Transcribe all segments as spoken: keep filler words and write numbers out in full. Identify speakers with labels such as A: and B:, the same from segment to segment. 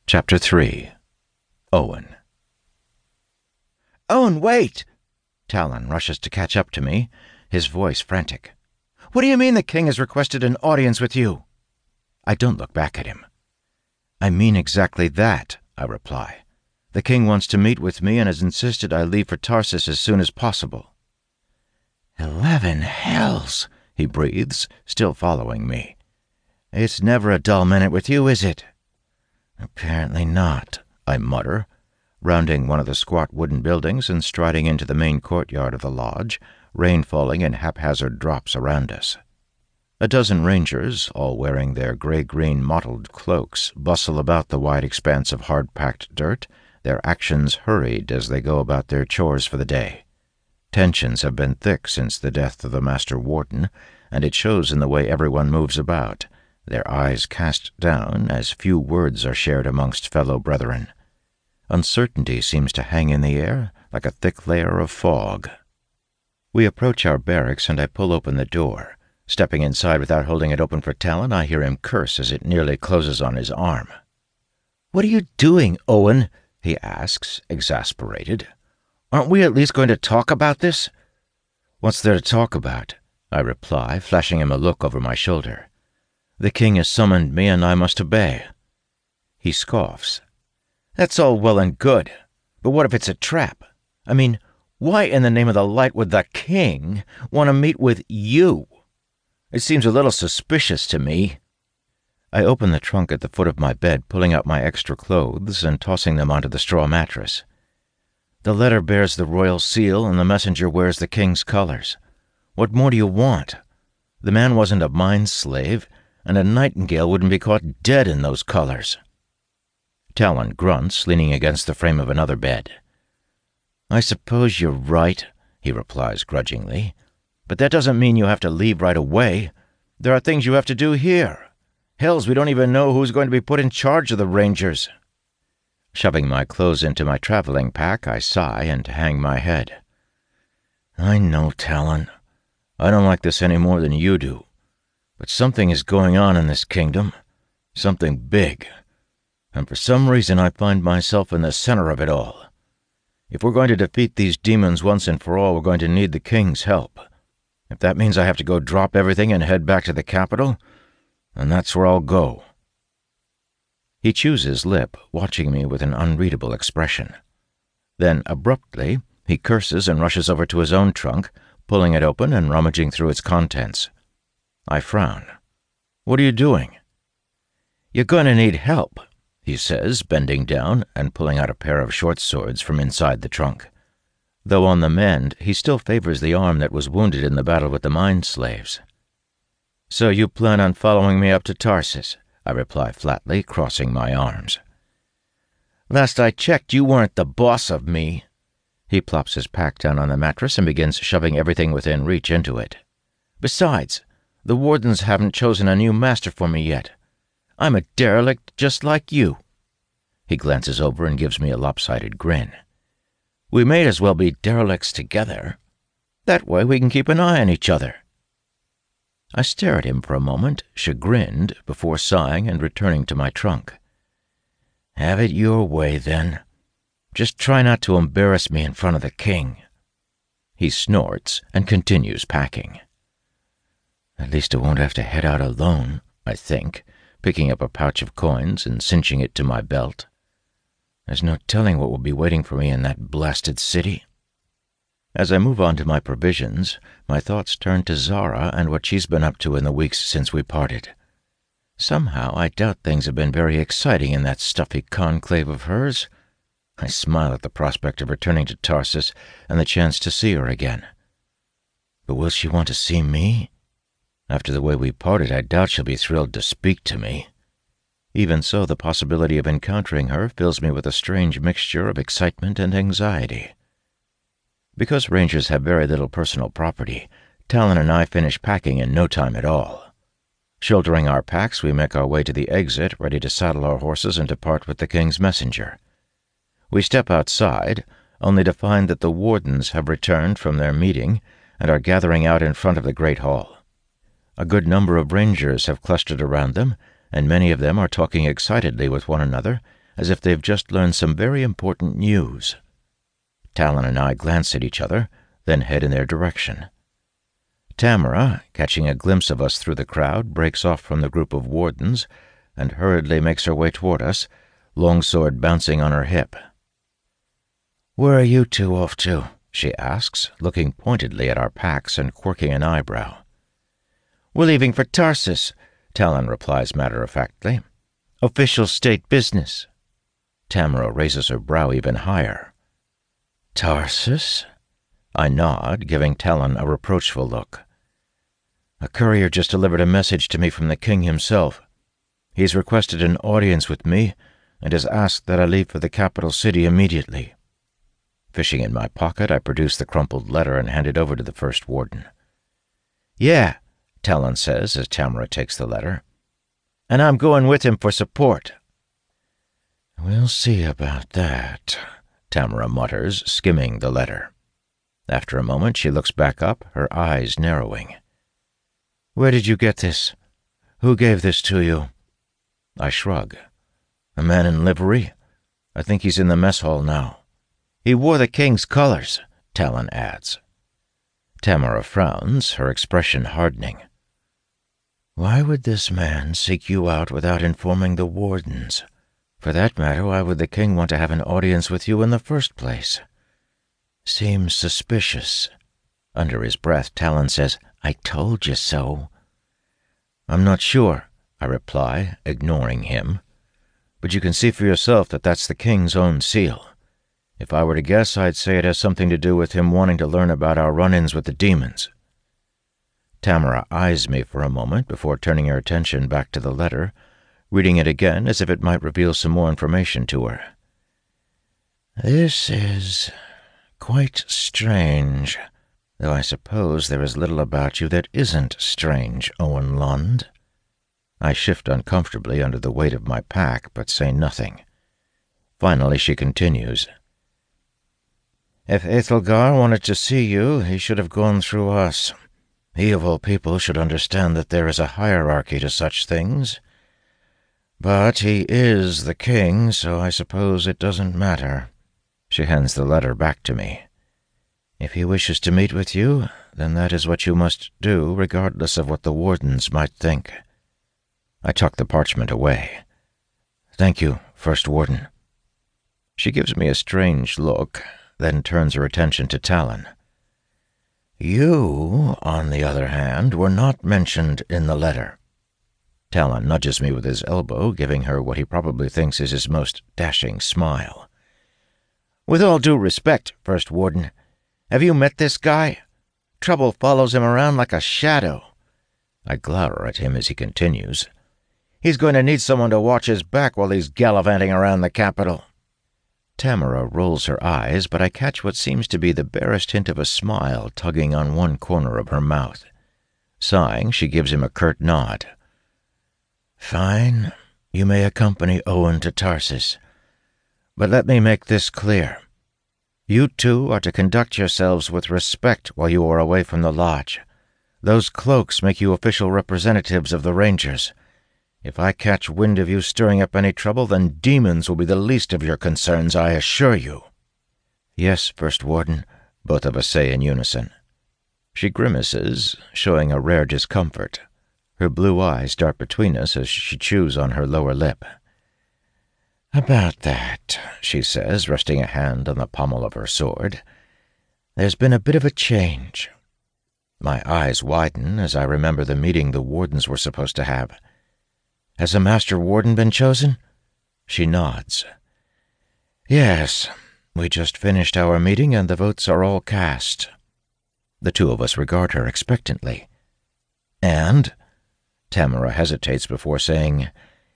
A: Chapter three. Owen.
B: "Owen, wait!"
A: Talon rushes to catch up to me, his voice frantic.
B: "What do you mean the king has requested an audience with you?"
A: I don't look back at him. "I mean exactly that," I reply. "The king wants to meet with me and has insisted I leave for Tarsus as soon as possible."
B: "Eleven hells,"
A: he breathes, still following me.
B: "It's never a dull minute with you, is it?"
A: "Apparently not," I mutter, rounding one of the squat wooden buildings and striding into the main courtyard of the lodge, rain falling in haphazard drops around us. A dozen rangers, all wearing their gray-green mottled cloaks, bustle about the wide expanse of hard-packed dirt, their actions hurried as they go about their chores for the day. Tensions have been thick since the death of the Master Warden, and it shows in the way everyone moves about, their eyes cast down as few words are shared amongst fellow brethren. Uncertainty seems to hang in the air like a thick layer of fog. We approach our barracks and I pull open the door. Stepping inside without holding it open for Talon, I hear him curse as it nearly closes on his arm.
B: "What are you doing, Owen?"
A: he asks, exasperated.
B: "Aren't we at least going to talk about this?"
A: "What's there to talk about?" I reply, flashing him a look over my shoulder. "The king has summoned me, and I must obey." He scoffs.
B: "That's all well and good, but what if it's a trap? I mean, why in the name of the light would the king want to meet with you? It seems a little suspicious to me."
A: I open the trunk at the foot of my bed, pulling out my extra clothes and tossing them onto the straw mattress. "The letter bears the royal seal, and the messenger wears the king's colors. What more do you want? The man wasn't a mind slave, and a nightingale wouldn't be caught dead in those colors." Talon grunts, leaning against the frame of another bed. "I suppose you're right," he replies grudgingly. "But that doesn't mean you have to leave right away. There are things you have to do here. Hells, we don't even know who's going to be put in charge of the Rangers." Shoving my clothes into my traveling pack, I sigh and hang my head. "I know, Talon. I don't like this any more than you do. But something is going on in this kingdom. Something big. And for some reason I find myself in the center of it all. If we're going to defeat these demons once and for all, we're going to need the king's help. If that means I have to go drop everything and head back to the capital, then that's where I'll go." He chews his lip, watching me with an unreadable expression. Then, abruptly, he curses and rushes over to his own trunk, pulling it open and rummaging through its contents. I frown. "What are you doing?" "You're going to need help," he says, bending down and pulling out a pair of short swords from inside the trunk. Though on the mend, he still favors the arm that was wounded in the battle with the mind slaves. "So you plan on following me up to Tarsus?" I reply flatly, crossing my arms. "Last I checked, you weren't the boss of me." He plops his pack down on the mattress and begins shoving everything within reach into it. "Besides, the wardens haven't chosen a new master for me yet. I'm a derelict just like you." He glances over and gives me a lopsided grin. "We may as well be derelicts together. That way we can keep an eye on each other." I stare at him for a moment, chagrined, before sighing and returning to my trunk. "Have it your way, then. Just try not to embarrass me in front of the king." He snorts and continues packing. "At least I won't have to head out alone," I think, picking up a pouch of coins and cinching it to my belt. "There's no telling what will be waiting for me in that blasted city." As I move on to my provisions, my thoughts turn to Zara and what she's been up to in the weeks since we parted. Somehow I doubt things have been very exciting in that stuffy conclave of hers. I smile at the prospect of returning to Tarsus and the chance to see her again. But will she want to see me? After the way we parted, I doubt she'll be thrilled to speak to me. Even so, the possibility of encountering her fills me with a strange mixture of excitement and anxiety. Because Rangers have very little personal property, Talon and I finish packing in no time at all. Shouldering our packs, we make our way to the exit, ready to saddle our horses and depart with the king's messenger. We step outside, only to find that the wardens have returned from their meeting and are gathering out in front of the great hall. A good number of rangers have clustered around them, and many of them are talking excitedly with one another as if they've just learned some very important news. Talon and I glance at each other, then head in their direction. Tamara, catching a glimpse of us through the crowd, breaks off from the group of wardens and hurriedly makes her way toward us, longsword bouncing on her hip. "Where are you two off to?" she asks, looking pointedly at our packs and quirking an eyebrow. "We're leaving for Tarsus," Talon replies matter-of-factly. "Official state business." Tamara raises her brow even higher. "Tarsus?" I nod, giving Talon a reproachful look. "A courier just delivered a message to me from the king himself. He's requested an audience with me and has asked that I leave for the capital city immediately." Fishing in my pocket, I produce the crumpled letter and hand it over to the first warden. "Yeah," Talon says as Tamara takes the letter. "And I'm going with him for support." "We'll see about that," Tamara mutters, skimming the letter. After a moment, she looks back up, her eyes narrowing. "Where did you get this? Who gave this to you?" I shrug. "A man in livery. I think he's in the mess hall now." "He wore the king's colors," Talon adds. Tamara frowns, her expression hardening. "Why would this man seek you out without informing the wardens? For that matter, why would the king want to have an audience with you in the first place? Seems suspicious." Under his breath, Talon says, "I told you so." "I'm not sure," I reply, ignoring him. "But you can see for yourself that that's the king's own seal. If I were to guess, I'd say it has something to do with him wanting to learn about our run-ins with the demons." Tamara eyes me for a moment before turning her attention back to the letter, reading it again as if it might reveal some more information to her. "This is quite strange, though I suppose there is little about you that isn't strange, Owen Lund." I shift uncomfortably under the weight of my pack, but say nothing. Finally she continues. "If Aethelgar wanted to see you, he should have gone through us. He, of all people, should understand that there is a hierarchy to such things. But he is the king, so I suppose it doesn't matter." She hands the letter back to me. "If he wishes to meet with you, then that is what you must do, regardless of what the wardens might think." I tuck the parchment away. "Thank you, First Warden." She gives me a strange look, then turns her attention to Talon. "You, on the other hand, were not mentioned in the letter." Talon nudges me with his elbow, giving her what he probably thinks is his most dashing smile. "With all due respect, First Warden, have you met this guy? Trouble follows him around like a shadow." I glower at him as he continues. "He's going to need someone to watch his back while he's gallivanting around the capital." Tamara rolls her eyes, but I catch what seems to be the barest hint of a smile tugging on one corner of her mouth. Sighing, she gives him a curt nod. "Fine. You may accompany Owen to Tarsus. But let me make this clear. You two are to conduct yourselves with respect while you are away from the lodge. Those cloaks make you official representatives of the Rangers. If I catch wind of you stirring up any trouble, then demons will be the least of your concerns, I assure you." "Yes, First Warden," both of us say in unison. She grimaces, showing a rare discomfort. Her blue eyes dart between us as she chews on her lower lip. "About that," she says, resting a hand on the pommel of her sword, "there's been a bit of a change." My eyes widen as I remember the meeting the wardens were supposed to have. "Has a Master Warden been chosen?" She nods. "Yes, we just finished our meeting and the votes are all cast." The two of us regard her expectantly. "And?" Tamara hesitates before saying,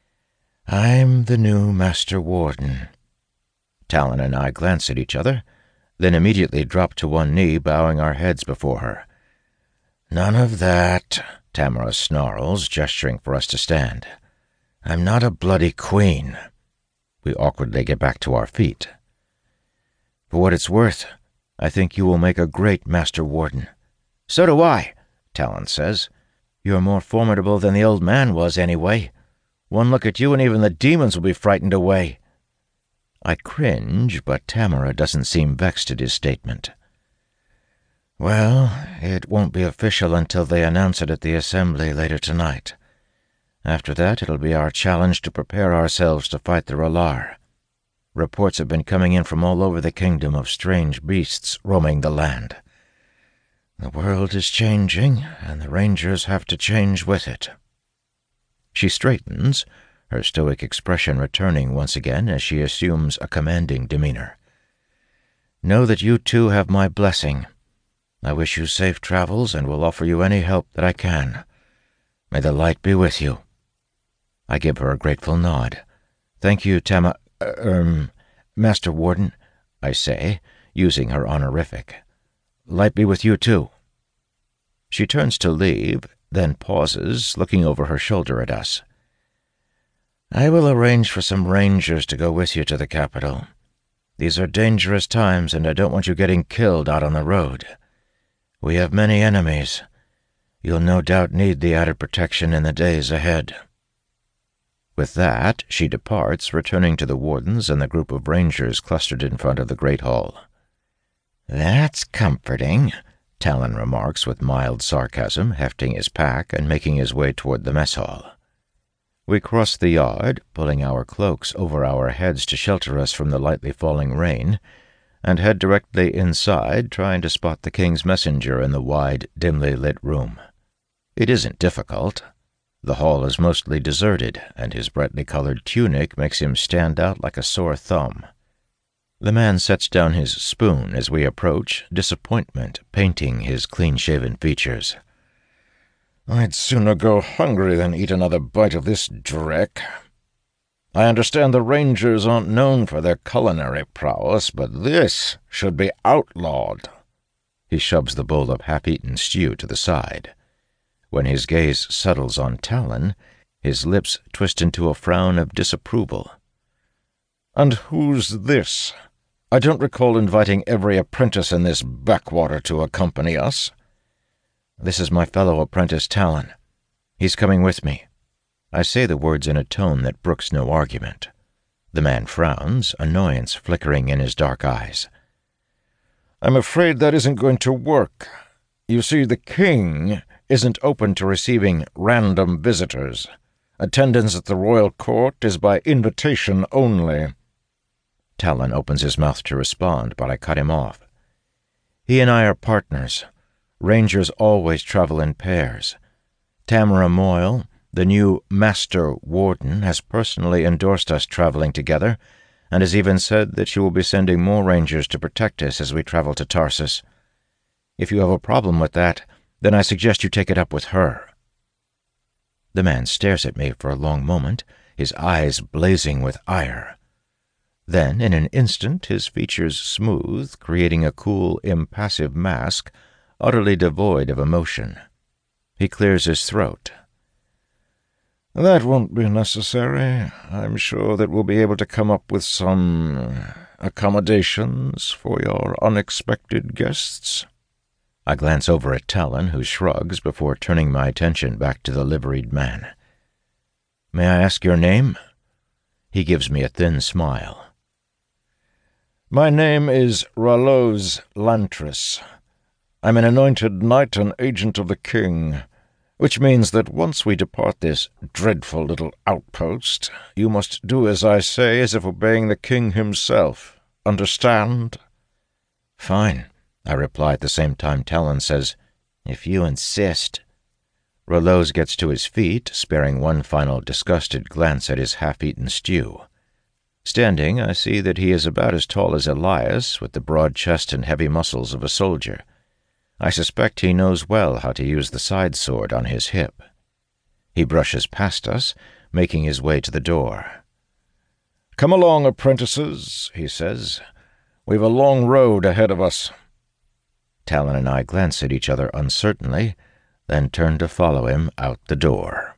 A: "I'm the new Master Warden." Talon and I glance at each other, then immediately drop to one knee, bowing our heads before her. "None of that," Tamara snarls, gesturing for us to stand. "I'm not a bloody queen." We awkwardly get back to our feet. "For what it's worth, I think you will make a great Master Warden." "So do I," Talon says. "You're more formidable than the old man was, anyway. One look at you and even the demons will be frightened away." I cringe, but Tamara doesn't seem vexed at his statement. Well, it won't be official until they announce it at the assembly later tonight. After that, it'll be our challenge to prepare ourselves to fight the R'hllor. Reports have been coming in from all over the kingdom of strange beasts roaming the land. The world is changing, and the Rangers have to change with it. She straightens, her stoic expression returning once again as she assumes a commanding demeanor. Know that you too have my blessing. I wish you safe travels and will offer you any help that I can. May the light be with you. I give her a grateful nod. Thank you, Tama... er, Master Warden, I say, using her honorific. Light be with you too. She turns to leave, then pauses, looking over her shoulder at us. I will arrange for some rangers to go with you to the capital. These are dangerous times, and I don't want you getting killed out on the road. We have many enemies. You'll no doubt need the added protection in the days ahead. With that, she departs, returning to the wardens and the group of rangers clustered in front of the great hall. That's comforting, Talon remarks with mild sarcasm, hefting his pack and making his way toward the mess hall. We cross the yard, pulling our cloaks over our heads to shelter us from the lightly falling rain, and head directly inside, trying to spot the king's messenger in the wide, dimly lit room. It isn't difficult. The hall is mostly deserted, and his brightly colored tunic makes him stand out like a sore thumb. The man sets down his spoon as we approach, disappointment painting his clean-shaven features. I'd sooner go hungry than eat another bite of this dreck. I understand the Rangers aren't known for their culinary prowess, but this should be outlawed. He shoves the bowl of half-eaten stew to the side. When his gaze settles on Talon, his lips twist into a frown of disapproval. And who's this? I don't recall inviting every apprentice in this backwater to accompany us. This is my fellow apprentice Talon. He's coming with me. I say the words in a tone that brooks no argument. The man frowns, annoyance flickering in his dark eyes. I'm afraid that isn't going to work. You see, the king isn't open to receiving random visitors. Attendance at the royal court is by invitation only. Talon opens his mouth to respond, but I cut him off. He and I are partners. Rangers always travel in pairs. Tamara Moyle, the new Master Warden, has personally endorsed us traveling together, and has even said that she will be sending more rangers to protect us as we travel to Tarsus. If you have a problem with that, then I suggest you take it up with her. The man stares at me for a long moment, his eyes blazing with ire. Then, in an instant, his features smooth, creating a cool, impassive mask, utterly devoid of emotion. He clears his throat. That won't be necessary. I'm sure that we'll be able to come up with some accommodations for your unexpected guests. I glance over at Talon, who shrugs before turning my attention back to the liveried man. May I ask your name? He gives me a thin smile. My name is R'hllor Lantris. I'm an anointed knight and agent of the king, which means that once we depart this dreadful little outpost, you must do as I say as if obeying the king himself. Understand? Fine, I reply at the same time Talon says, If you insist. R'hllor gets to his feet, sparing one final disgusted glance at his half-eaten stew. Standing, I see that he is about as tall as Elias, with the broad chest and heavy muscles of a soldier. I suspect he knows well how to use the side sword on his hip. He brushes past us, making his way to the door. Come along, apprentices, he says. We've a long road ahead of us. Talon and I glance at each other uncertainly, then turn to follow him out the door.